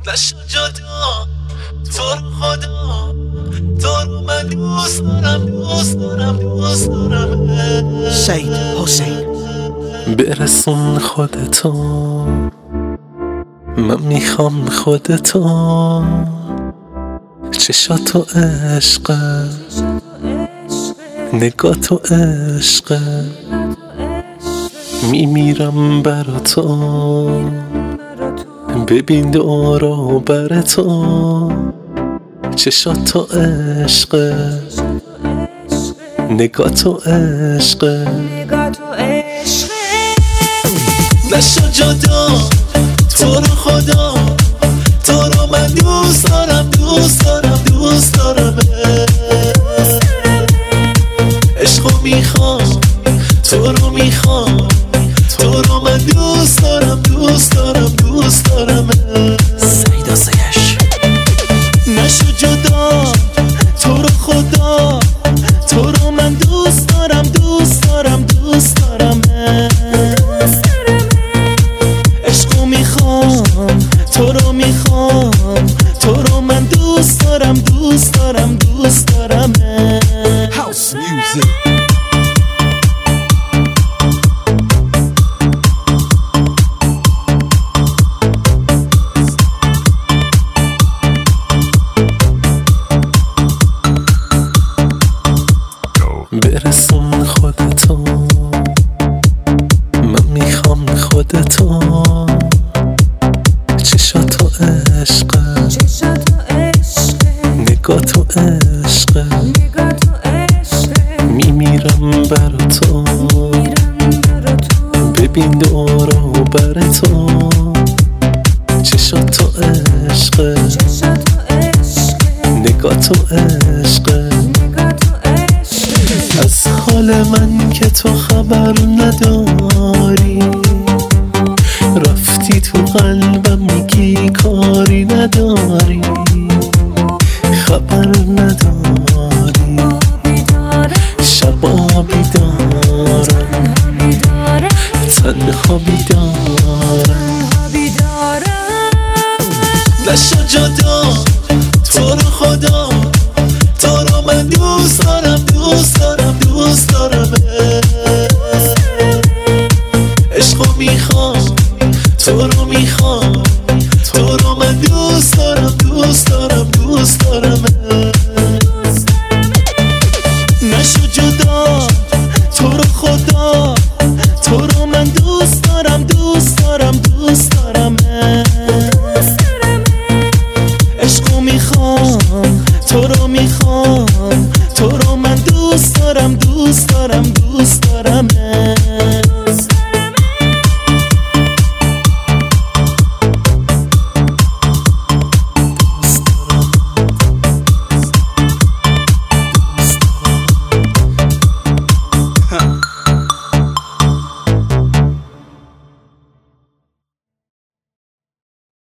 نشو جدا تو رو خدا، تو رو من دوست دارم دوست دارم دوست دارم. سید حسین برسون خودتو، من میخوام خودتو، چشاتو عشقه، نگاه تو عشقه، میمیرم برا تو، ببین دورو بر تو، چشاتو عشقه، نگاه تو عشقه، نشو جدا تو رو خدا، تو رو من دوست دارم دوست دارم دوست دارم. عشقو میخوام تو رو میخوام، تو رو من دوست دارم دوست دارم دوست دارم. سید آسایش نشو جدا تو رو خدا، تو رو من دوست دارم دوست دارم دوست دارم. عشقو میخوام تو رو میخوام، تو رو من دوست دارم دوست دارم دوست دارم. هاوس میوزیک برسون خودتو، من میخوام خودتو، چشاتو عشقه، نگاه تو عشقه، میمیرم برا تو، ببین دورو بر تو، چشاتو عشقه، نگاه تو عشقه. از حال من که تو خبر نداری، رفتی تو قلبم میگی کاری نداری، خبر نداری، شبا بیدارم، تنها بیدارم. نشو جدا تو رو خدا، تو رو من دوست دارم دوست دارم دوست دارم. عشقو میخوام تو رو میخوام، تو رو من دوست دارم دوست دارم دوست دارم. نشو جدا تو رو خدا، تو رو من دوست دارم دوست دارم دوست دارم. عشقو میخوام تو رو میخوام، تو رو من دوست دارم دوست دارم دوست دارم.